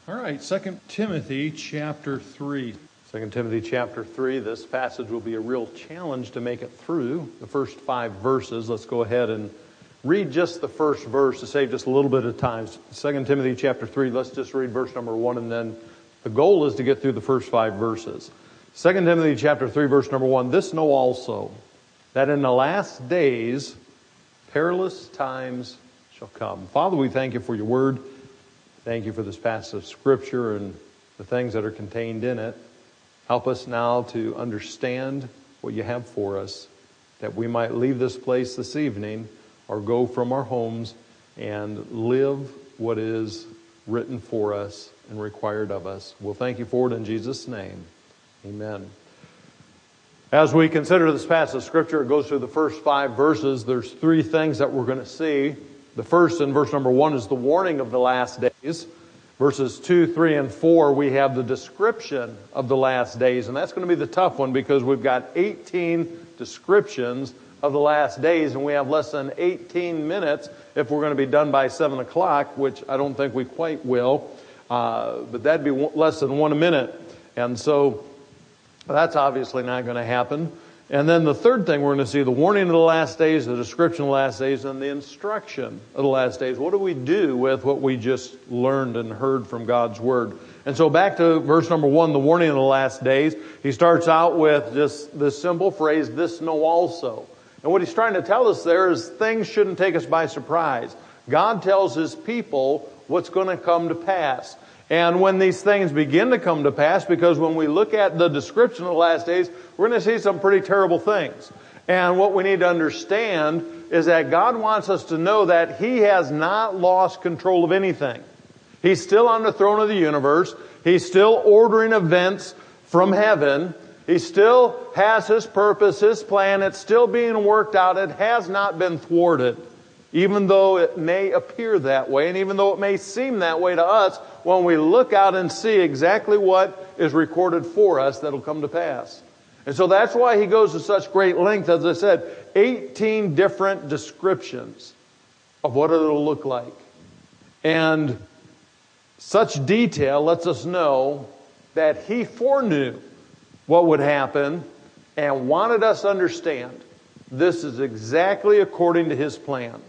All right, 2 Timothy chapter 3. 2 Timothy chapter 3, this passage will be a real challenge to make it through the first 5 verses. Let's go ahead and read just the first verse to save just a little bit of time. 2 Timothy chapter 3, let's just read verse number 1, and then the goal is to get through the first 5 verses. 2 Timothy chapter 3, verse number 1, this know also, that in the last days perilous times shall come. Father, we thank you for your word. Thank you for this passage of Scripture and the things that are contained in it. Help us now to understand what you have for us, that we might leave this place this evening or go from our homes and live what is written for us and required of us. We'll thank you for it in Jesus' name. Amen. As we consider this passage of Scripture, it goes through the first 5 verses. There's 3 things that we're going to see. The first, in verse number 1, is the warning of the last days. Verses 2, 3, and 4, we have the description of the last days. And that's going to be the tough one because we've got 18 descriptions of the last days, and we have less than 18 minutes if we're going to be done by 7 o'clock, which I don't think we quite will. But that'd be less than 1 minute. And so that's obviously not going to happen. And then the third thing we're going to see, the warning of the last days, the description of the last days, and the instruction of the last days. What do we do with what we just learned and heard from God's Word? And so back to verse number 1, the warning of the last days. He starts out with just this simple phrase, this know also. And what he's trying to tell us there is things shouldn't take us by surprise. God tells His people what's going to come to pass. And when these things begin to come to pass, because when we look at the description of the last days, we're going to see some pretty terrible things. And what we need to understand is that God wants us to know that He has not lost control of anything. He's still on the throne of the universe. He's still ordering events from heaven. He still has His purpose, His plan. It's still being worked out. It has not been thwarted. Even though it may appear that way, and even though it may seem that way to us, when we look out and see exactly what is recorded for us that'll come to pass. And so that's why he goes to such great length, as I said, 18 different descriptions of what it'll look like. And such detail lets us know that he foreknew what would happen and wanted us to understand this is exactly according to his plan.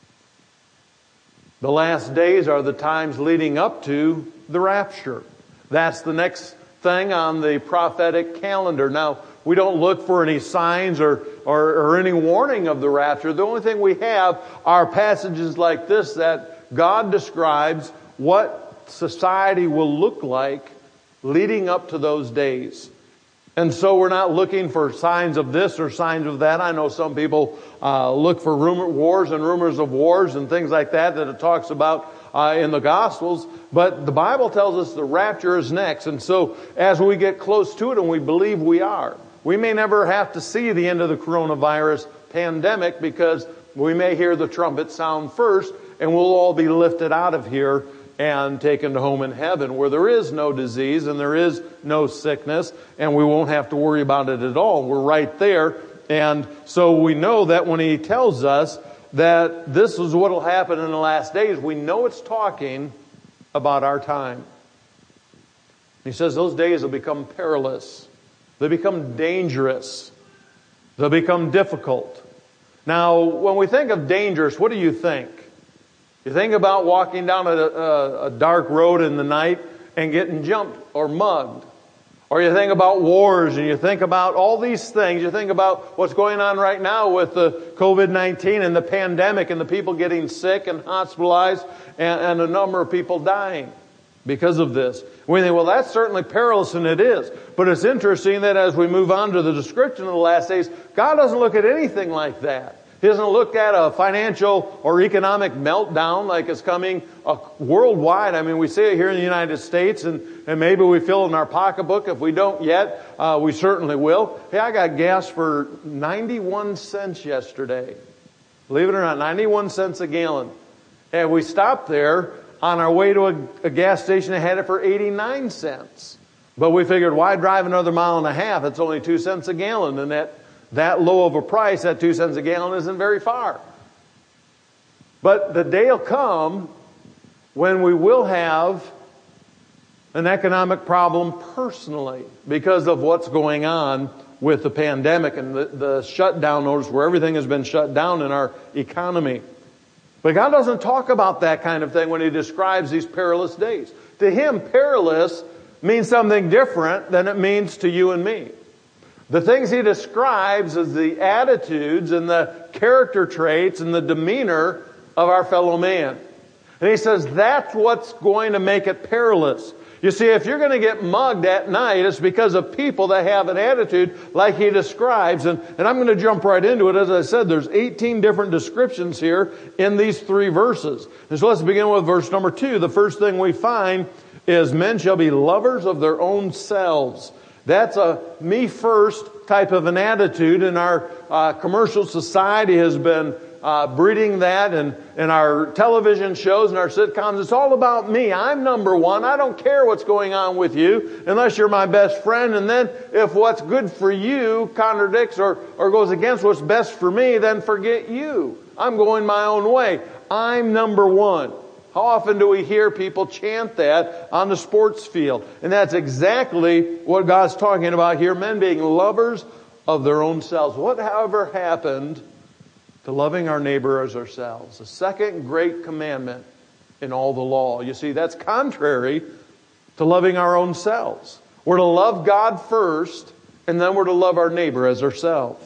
The last days are the times leading up to the rapture. That's the next thing on the prophetic calendar. Now, we don't look for any signs or any warning of the rapture. The only thing we have are passages like this that God describes what society will look like leading up to those days. And so we're not looking for signs of this or signs of that. I know some people look for wars and rumors of wars and things like that it talks about in the Gospels. But the Bible tells us the rapture is next. And so as we get close to it, and we believe we are, we may never have to see the end of the coronavirus pandemic because we may hear the trumpet sound first and we'll all be lifted out of here and taken to home in heaven where there is no disease and there is no sickness and we won't have to worry about it at all. We're right there. And so we know that when he tells us that this is what will happen in the last days, we know it's talking about our time. He says those days will become perilous. They become dangerous. They'll become difficult. Now, when we think of dangerous, what do you think? You think about walking down a dark road in the night and getting jumped or mugged. Or you think about wars and you think about all these things. You think about what's going on right now with the COVID-19 and the pandemic and the people getting sick and hospitalized and a number of people dying because of this. We think, well, that's certainly perilous, and it is. But it's interesting that as we move on to the description of the last days, God doesn't look at anything like that. He doesn't look at a financial or economic meltdown like it's coming worldwide. I mean, we see it here in the United States, and maybe we feel it in our pocketbook. If we don't yet, we certainly will. Hey, I got gas for 91 cents yesterday. Believe it or not, 91 cents a gallon. And we stopped there on our way to a gas station and had it for 89 cents. But we figured, why drive another mile and a half? It's only 2 cents a gallon, and that low of a price, that 2 cents a gallon, isn't very far. But the day will come when we will have an economic problem personally because of what's going on with the pandemic and the shutdown notice where everything has been shut down in our economy. But God doesn't talk about that kind of thing when He describes these perilous days. To Him, perilous means something different than it means to you and me. The things He describes is the attitudes and the character traits and the demeanor of our fellow man. And He says that's what's going to make it perilous. You see, if you're going to get mugged at night, it's because of people that have an attitude like He describes. And I'm going to jump right into it. As I said, there's 18 different descriptions here in these 3 verses. And so let's begin with verse number 2. The first thing we find is men shall be lovers of their own selves. That's a me first type of an attitude, and our commercial society has been breeding that, and in our television shows and our sitcoms, it's all about me. I'm number one. I don't care what's going on with you unless you're my best friend. And then if what's good for you contradicts or goes against what's best for me, then forget you. I'm going my own way. I'm number one. How often do we hear people chant that on the sports field? And that's exactly what God's talking about here. Men being lovers of their own selves. Whatever happened to loving our neighbor as ourselves? The second great commandment in all the law. You see, that's contrary to loving our own selves. We're to love God first, and then we're to love our neighbor as ourselves.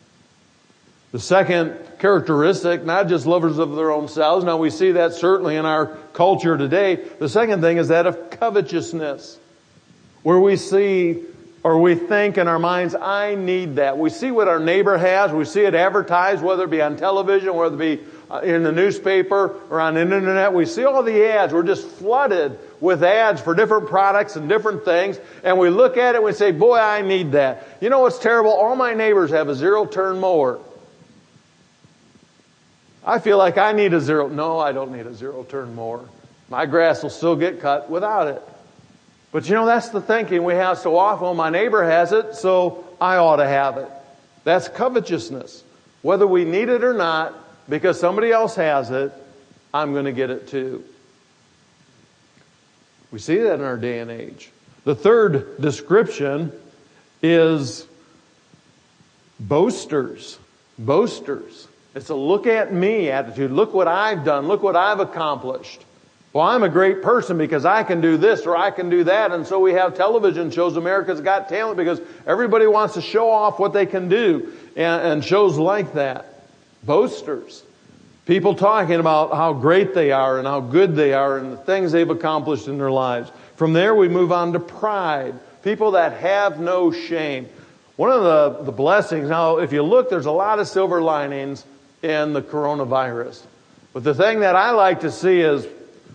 The second characteristic, not just lovers of their own selves. Now we see that certainly in our culture today. The second thing is that of covetousness, where we see or we think in our minds, I need that. We see what our neighbor has. We see it advertised, whether it be on television, whether it be in the newspaper or on the internet. We see all the ads. We're just flooded with ads for different products and different things. And we look at it and we say, boy, I need that. You know what's terrible? All my neighbors have a zero-turn mower. I feel like I need a zero. No, I don't need a zero-turn mower. My grass will still get cut without it. But you know, that's the thinking we have so often. Well, my neighbor has it, so I ought to have it. That's covetousness. Whether we need it or not, because somebody else has it, I'm going to get it too. We see that in our day and age. The third description is boasters. Boasters. It's a look at me attitude. Look what I've done. Look what I've accomplished. Well, I'm a great person because I can do this or I can do that. And so we have television shows, America's Got Talent, because everybody wants to show off what they can do. And shows like that. Boasters. People talking about how great they are and how good they are and the things they've accomplished in their lives. From there we move on to pride. People that have no shame. One of the blessings, now if you look, there's a lot of silver linings in the coronavirus. But the thing that I like to see is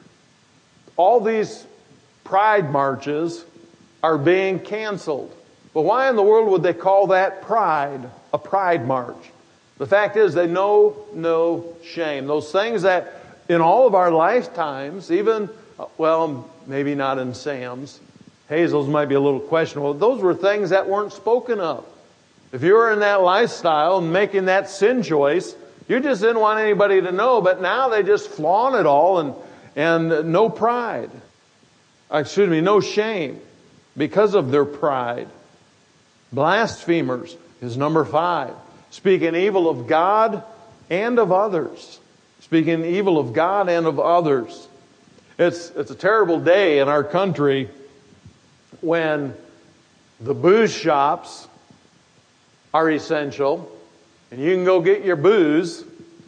all these pride marches are being canceled. But why in the world would they call that pride a pride march? The fact is they know no shame. Those things that in all of our lifetimes, even, well, maybe not in Sam's, Hazel's might be a little questionable. Those were things that weren't spoken of. If you were in that lifestyle and making that sin choice, you just didn't want anybody to know. But now they just flaunt it all and no pride. No shame because of their pride. Blasphemers is number 5. Speaking evil of God and of others. Speaking evil of God and of others. It's a terrible day in our country when the booze shops are essential and you can go get your booze.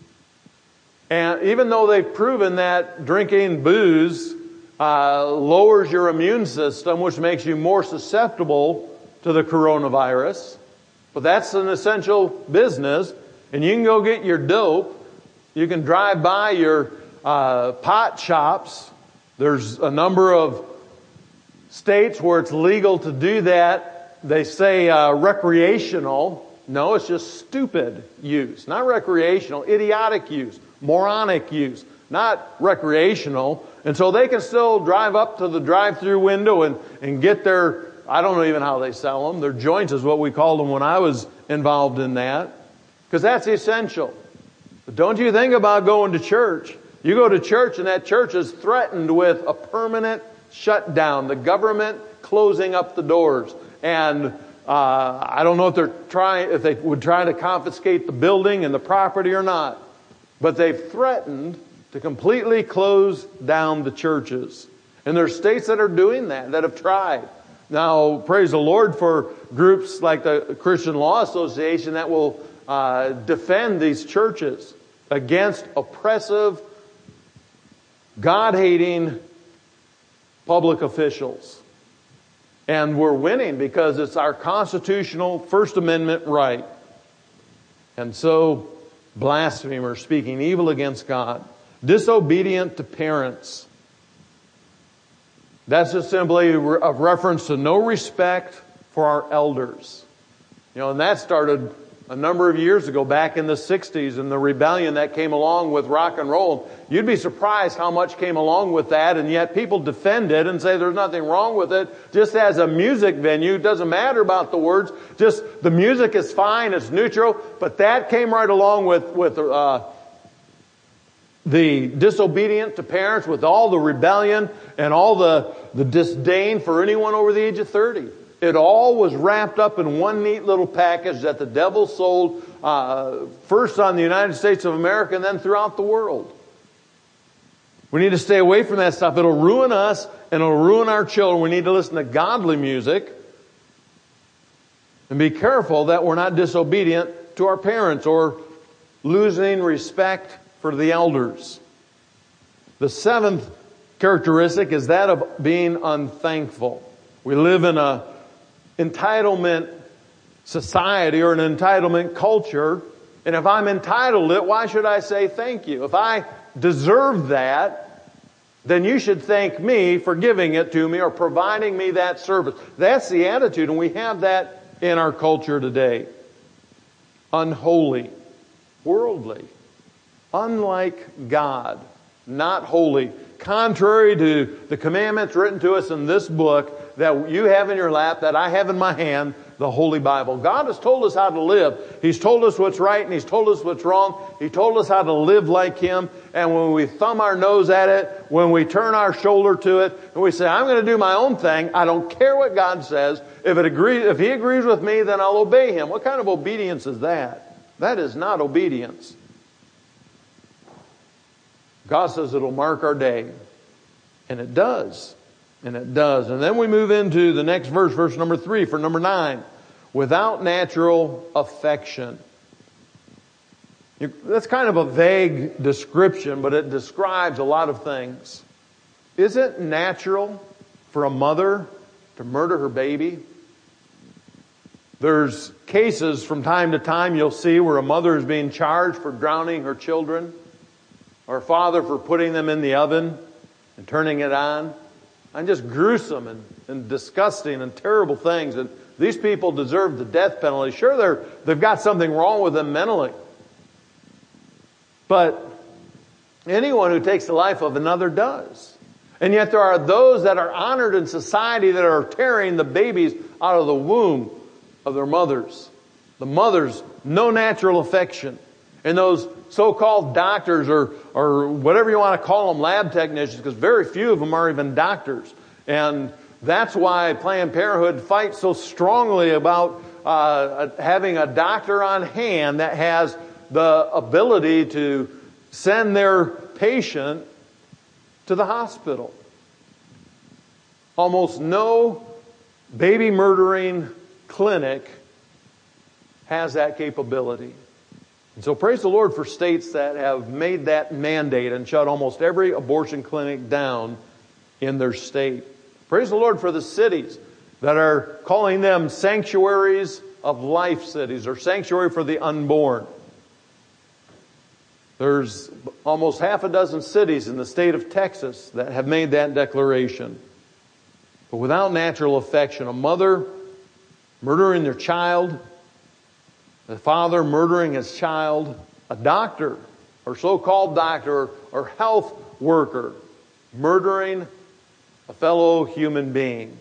And even though they've proven that drinking booze lowers your immune system, which makes you more susceptible to the coronavirus, but that's an essential business, and you can go get your dope. You can drive by your pot shops. There's a number of states where it's legal to do that. They say recreational. No, it's just stupid use. Not recreational, idiotic use, moronic use, not recreational. And so they can still drive up to the drive-through window and get their, I don't know even how they sell them. Their joints is what we called them when I was involved in that. Because that's essential. But don't you think about going to church. You go to church and that church is threatened with a permanent shut down, the government closing up the doors. And I don't know if they would try to confiscate the building and the property or not. But they've threatened to completely close down the churches. And there are states that are doing that have tried. Now, praise the Lord for groups like the Christian Law Association that will defend these churches against oppressive, God-hating public officials. And we're winning because it's our constitutional First Amendment right. And so, blasphemers speaking evil against God, disobedient to parents. That's just simply a reference to no respect for our elders. And that started a number of years ago, back in the 60s, and the rebellion that came along with rock and roll. You'd be surprised how much came along with that, and yet people defend it and say there's nothing wrong with it. Just as a music venue, it doesn't matter about the words. Just the music is fine, it's neutral. But that came right along with the disobedient to parents, with all the rebellion and all the disdain for anyone over the age of 30. It all was wrapped up in one neat little package that the devil sold first on the United States of America and then throughout the world. We need to stay away from that stuff. It'll ruin us and it'll ruin our children. We need to listen to godly music and be careful that we're not disobedient to our parents or losing respect for the elders. The seventh characteristic is that of being unthankful. We live in a entitlement society or an entitlement culture. And if I'm entitled to it, why should I say thank you? If I deserve that, then you should thank me for giving it to me or providing me that service. That's the attitude, and we have that in our culture today. Unholy, worldly, unlike God, not holy, contrary to the commandments written to us in this book that you have in your lap, that I have in my hand, the Holy Bible. God has told us how to live. He's told us what's right and He's told us what's wrong. He told us how to live like Him. And when we thumb our nose at it, when we turn our shoulder to it, and we say, I'm going to do my own thing, I don't care what God says. If He agrees with me, then I'll obey Him. What kind of obedience is that? That is not obedience. God says it'll mark our day. And it does. And it does. And then we move into the next verse, verse number 3, for number 9. Without natural affection. That's kind of a vague description, but it describes a lot of things. Is it natural for a mother to murder her baby? There's cases from time to time you'll see where a mother is being charged for drowning her children, or a father for putting them in the oven and turning it on. And just gruesome and disgusting and terrible things. And these people deserve the death penalty. Sure, they've got something wrong with them mentally. But anyone who takes the life of another does. And yet there are those that are honored in society that are tearing the babies out of the womb of their mothers. The mothers, no natural affection. And those so-called doctors or whatever you want to call them, lab technicians, because very few of them are even doctors. And that's why Planned Parenthood fights so strongly about having a doctor on hand that has the ability to send their patient to the hospital. Almost no baby murdering clinic has that capability. And so praise the Lord for states that have made that mandate and shut almost every abortion clinic down in their state. Praise the Lord for the cities that are calling them sanctuaries of life cities or sanctuary for the unborn. There's almost half a dozen cities in the state of Texas that have made that declaration. But without natural affection, a mother murdering their child, the father murdering his child, a doctor or so-called doctor or health worker murdering a fellow human being.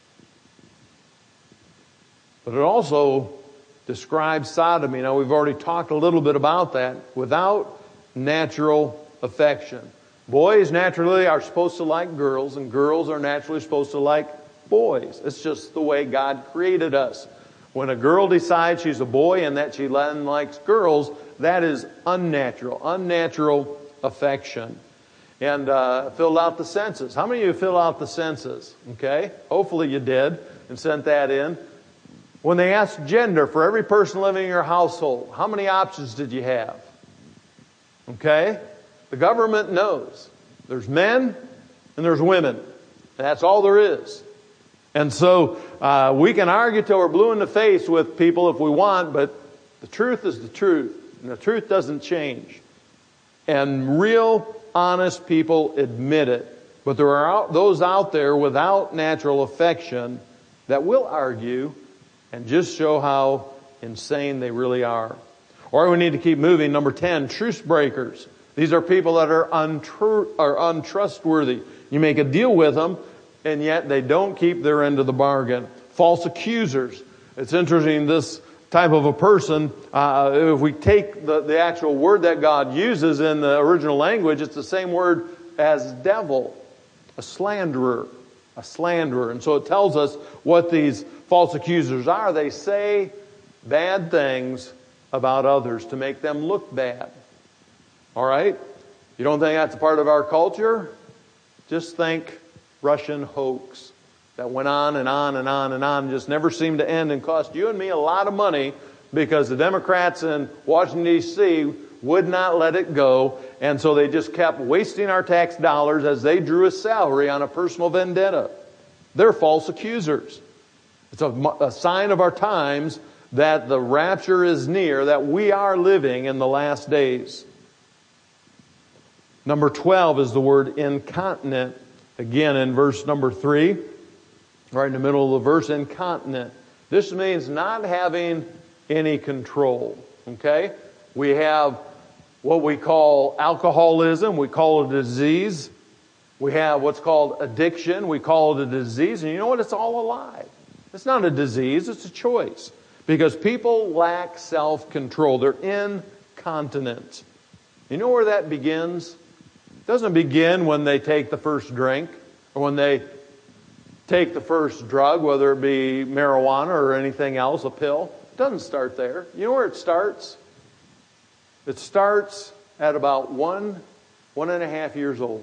But it also describes sodomy. Now we've already talked a little bit about that. Without natural affection. Boys naturally are supposed to like girls, and girls are naturally supposed to like boys. It's just the way God created us. When a girl decides she's a boy and that she then likes girls, that is unnatural affection. And filled out the census. How many of you filled out the census? Okay, hopefully you did and sent that in. When they asked gender for every person living in your household, how many options did you have? Okay, the government knows. There's men and there's women. That's all there is. And so we can argue till we're blue in the face with people if we want, but the truth is the truth. And the truth doesn't change. And real, honest people admit it. But there are those out there without natural affection that will argue and just show how insane they really are. Or we need to keep moving. Number 10, truce breakers. These are people that are untrustworthy. You make a deal with them, and yet they don't keep their end of the bargain. False accusers. It's interesting, this type of a person, if we take the actual word that God uses in the original language, it's the same word as devil, a slanderer. And so it tells us what these false accusers are. They say bad things about others to make them look bad. All right? You don't think that's a part of our culture? Just think Russian hoax that went on and on and on and on, just never seemed to end and cost you and me a lot of money because the Democrats in Washington, D.C. would not let it go. And so they just kept wasting our tax dollars as they drew a salary on a personal vendetta. They're false accusers. It's a sign of our times that the rapture is near, that we are living in the last days. Number 12 is the word incontinent. Again, in verse number 3, right in the middle of the verse, incontinent. This means not having any control. Okay? We have what we call alcoholism. We call it a disease. We have what's called addiction. We call it a disease. And you know what? It's all a lie. It's not a disease. It's a choice. Because people lack self-control. They're incontinent. You know where that begins? It doesn't begin when they take the first drink or when they take the first drug, whether it be marijuana or anything else, a pill. It doesn't start there. You know where it starts? It starts at about 1.5 years old.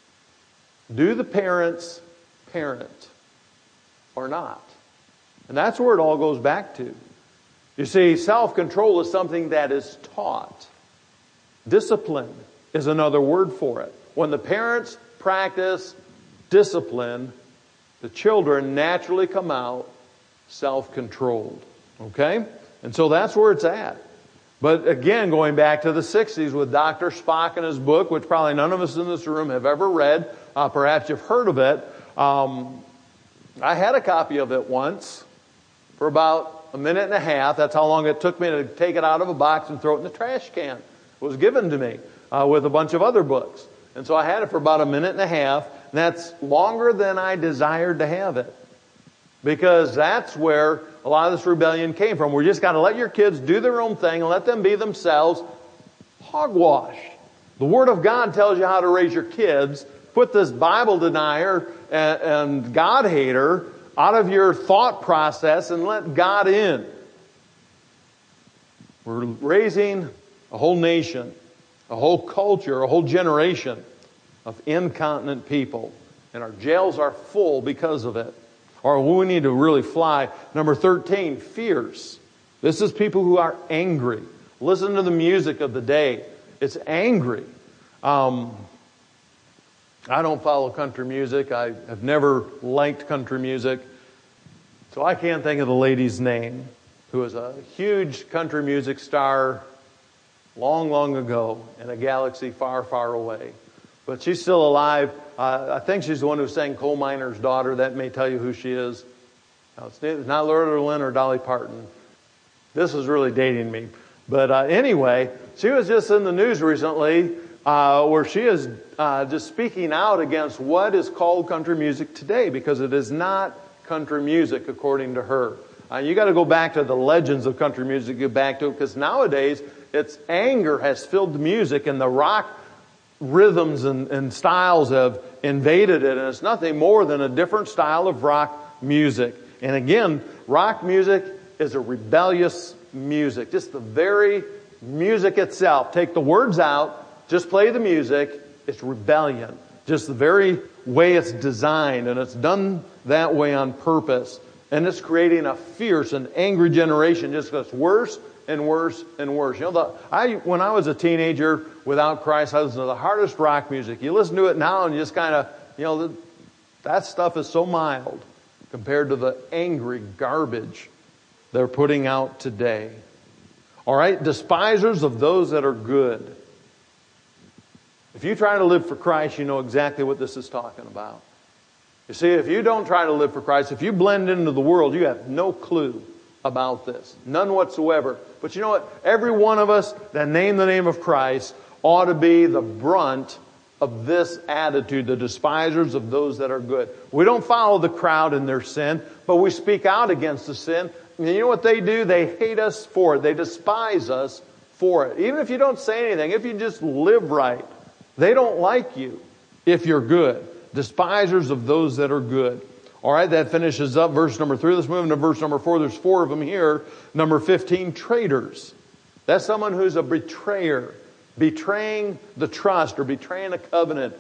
Do the parents parent or not? And that's where it all goes back to. You see, self-control is something that is taught. Discipline is another word for it. When the parents practice discipline, the children naturally come out self-controlled. Okay? And so that's where it's at. But again, going back to the 60s with Dr. Spock and his book, which probably none of us in this room have ever read. Perhaps you've heard of it. I had a copy of it once for about 1.5 minutes. That's how long it took me to take it out of a box and throw it in the trash can. It was given to me with a bunch of other books. And so I had it for about 1.5 minutes. And that's longer than I desired to have it. Because that's where a lot of this rebellion came from. We just got to let your kids do their own thing and let them be themselves. Hogwash. The Word of God tells you how to raise your kids. Put this Bible denier and God hater out of your thought process and let God in. We're raising a whole nation, a whole culture, a whole generation of incontinent people. And our jails are full because of it. Or we need to really fly. Number 13, fierce. This is people who are angry. Listen to the music of the day. It's angry. I don't follow country music. I have never liked country music. So I can't think of the lady's name, who was a huge country music star long, long ago in a galaxy far, far away. But she's still alive. I think she's the one who sang Coal Miner's Daughter. That may tell you who she is. No, it's not Loretta Lynn or Dolly Parton. This is really dating me. But anyway, she was just in the news recently where she is just speaking out against what is called country music today, because it is not country music according to her. You got to go back to the legends of country music, get back to it, because nowadays its anger has filled the music, and the rock rhythms and styles have invaded it, and it's nothing more than a different style of rock music. And again, rock music is a rebellious music. Just the very music itself. Take the words out, just play the music. It's rebellion. Just the very way it's designed, and it's done that way on purpose. And it's creating a fierce and angry generation. Just gets worse and worse and worse. You know, when I was a teenager without Christ, I listened to the hardest rock music. You listen to it now and you just kind of, you know, that stuff is so mild compared to the angry garbage they're putting out today. All right, despisers of those that are good. If you try to live for Christ, you know exactly what this is talking about. You see, if you don't try to live for Christ, if you blend into the world, you have no clue about this. None whatsoever. But you know what? Every one of us that name the name of Christ ought to be the brunt of this attitude, the despisers of those that are good. We don't follow the crowd in their sin, but we speak out against the sin. And you know what they do? They hate us for it. They despise us for it. Even if you don't say anything, if you just live right, they don't like you if you're good. Despisers of those that are good. All right, that finishes up verse number 3. Let's move into verse number 4. There's 4 of them here. Number 15, traitors. That's someone who's a betrayer. Betraying the trust or betraying a covenant.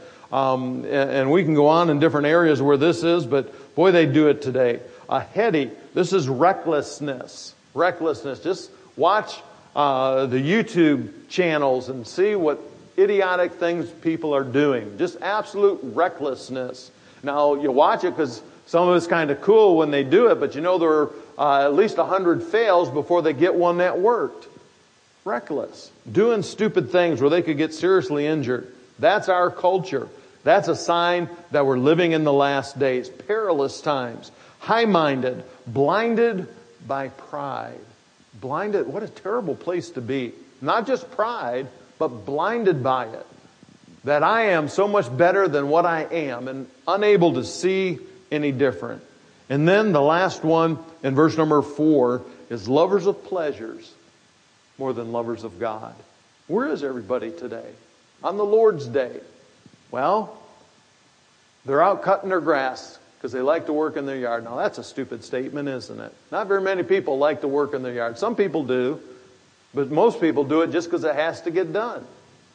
And we can go on in different areas where this is, but boy, they do it today. Heady. This is recklessness. Recklessness. Just watch the YouTube channels and see what idiotic things people are doing. Just absolute recklessness. Now, you watch it because some of it's kind of cool when they do it, but you know there are at least 100 fails before they get one that worked. Reckless. Doing stupid things where they could get seriously injured. That's our culture. That's a sign that we're living in the last days. Perilous times. High-minded. Blinded by pride. Blinded. What a terrible place to be. Not just pride, but blinded by it. That I am so much better than what I am and unable to see any different. And then the last one in verse number 4 is lovers of pleasures more than lovers of God. Where is everybody today? On the Lord's Day. Well, they're out cutting their grass because they like to work in their yard. Now that's a stupid statement, isn't it? Not very many people like to work in their yard. Some people do, but most people do it just because it has to get done.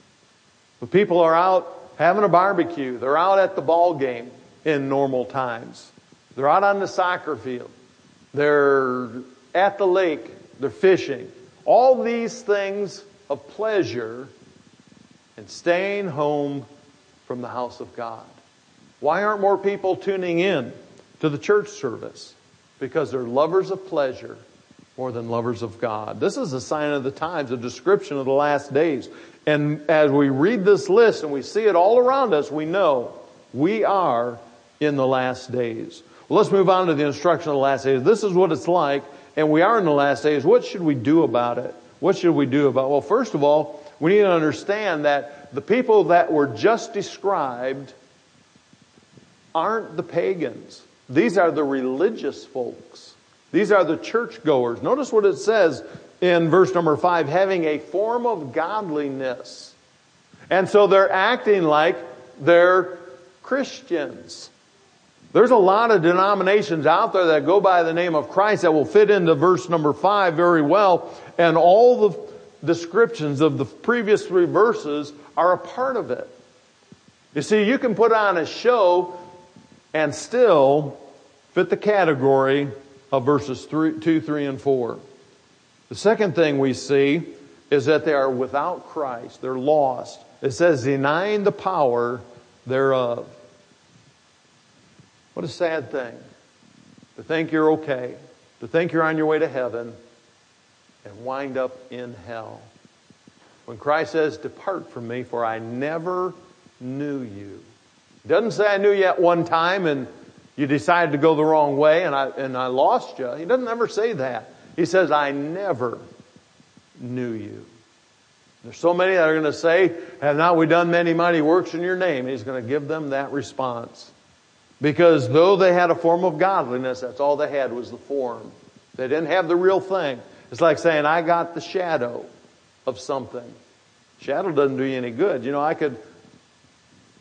But people are out having a barbecue. They're out at the ball game in normal times. They're out on the soccer field. They're at the lake. They're fishing. All these things of pleasure and staying home from the house of God. Why aren't more people tuning in to the church service? Because they're lovers of pleasure more than lovers of God. This is a sign of the times, a description of the last days. And as we read this list and we see it all around us, we know we are in the last days. Well, let's move on to the instruction of the last days. This is what it's like, and we are in the last days. What should we do about it? What should we do about it? Well, first of all, we need to understand that the people that were just described aren't the pagans. These are the religious folks. These are the churchgoers. Notice what it says in verse number 5, having a form of godliness. And so they're acting like they're Christians. There's a lot of denominations out there that go by the name of Christ that will fit into verse number 5 very well. And all the descriptions of the previous 3 verses are a part of it. You see, you can put on a show and still fit the category of verses 2, 3, and 4. The second thing we see is that they are without Christ. They're lost. It says, denying the power thereof. What a sad thing. To think you're okay. To think you're on your way to heaven and wind up in hell. When Christ says, depart from me, for I never knew you. He doesn't say I knew you at one time and you decided to go the wrong way and I lost you. He doesn't ever say that. He says, I never knew you. There's so many that are going to say, have not we done many mighty works in your name? He's going to give them that response. Because though they had a form of godliness, that's all they had was the form. They didn't have the real thing. It's like saying, I got the shadow of something. Shadow doesn't do you any good. You know, I could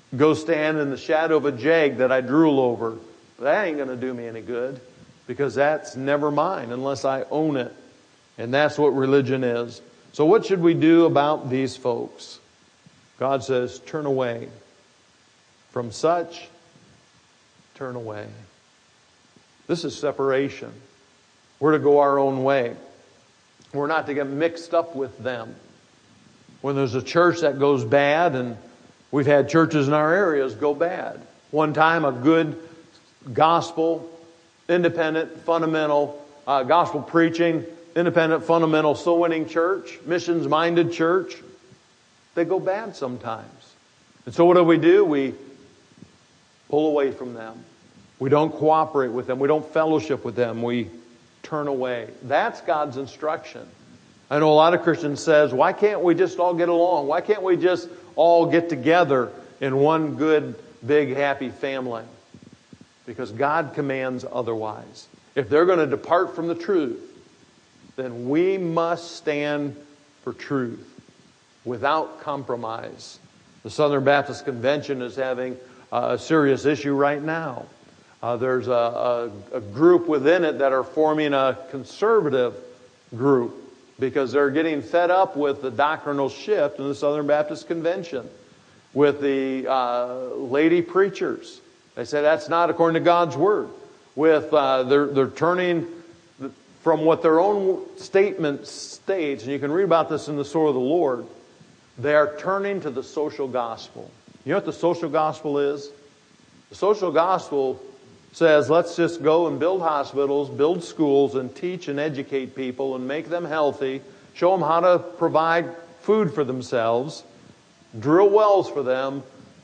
go stand in the shadow of a jag that I drool over. That ain't going to do me any good, because that's never mine unless I own it. And that's what religion is. So what should we do about these folks? God says, turn away. From such, turn away. This is separation. We're to go our own way. We're not to get mixed up with them. When there's a church that goes bad, and we've had churches in our areas go bad. One time, a good gospel, independent, fundamental, gospel preaching, independent, fundamental, soul-winning church, missions-minded church, they go bad sometimes. And so what do? We pull away from them. We don't cooperate with them. We don't fellowship with them. We turn away. That's God's instruction. I know a lot of Christians says, why can't we just all get along? Why can't we just all get together in one good, big, happy family? Because God commands otherwise. If they're going to depart from the truth, then we must stand for truth without compromise. The Southern Baptist Convention is having a serious issue right now. There's a group within it that are forming a conservative group because they're getting fed up with the doctrinal shift in the Southern Baptist Convention with the lady preachers. They say that's not according to God's Word. With they're turning from what their own statement states, and you can read about this in the Sword of the Lord, they are turning to the social gospel. You know what the social gospel is? The social gospel says, let's just go and build hospitals, build schools, and teach and educate people and make them healthy, show them how to provide food for themselves, drill wells for them,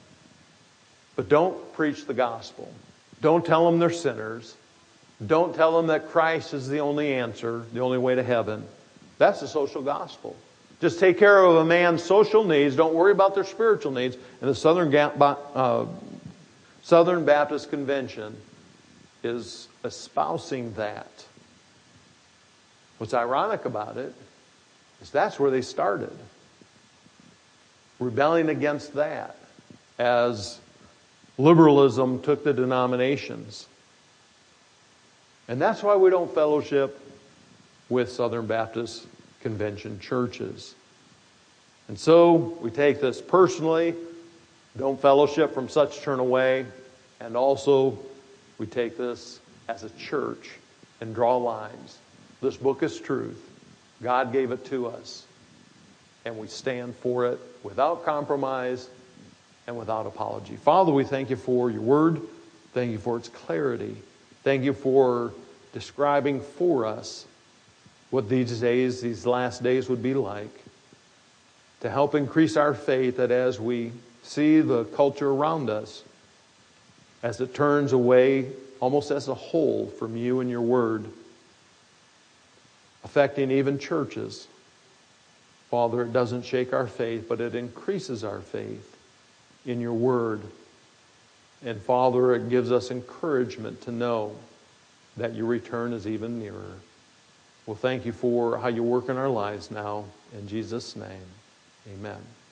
but don't preach the gospel. Don't tell them they're sinners. Don't tell them that Christ is the only answer, the only way to heaven. That's the social gospel. Just take care of a man's social needs. Don't worry about their spiritual needs. And the Southern Baptist Convention is espousing that. What's ironic about it is that's where they started. Rebelling against that as liberalism took the denominations. And that's why we don't fellowship with Southern Baptist Convention churches. And so we take this personally. Don't fellowship, from such turn away. And also we take this as a church and draw lines. This book is truth. God gave it to us. And we stand for it without compromise and without apology. Father, we thank you for your word. Thank you for its clarity. Thank you for describing for us what these days, these last days would be like, to help increase our faith that as we see the culture around us, as it turns away almost as a whole from you and your word, affecting even churches, Father, it doesn't shake our faith, but it increases our faith in your word. And Father, it gives us encouragement to know that your return is even nearer. Well, thank you for how you work in our lives now. In Jesus' name, amen.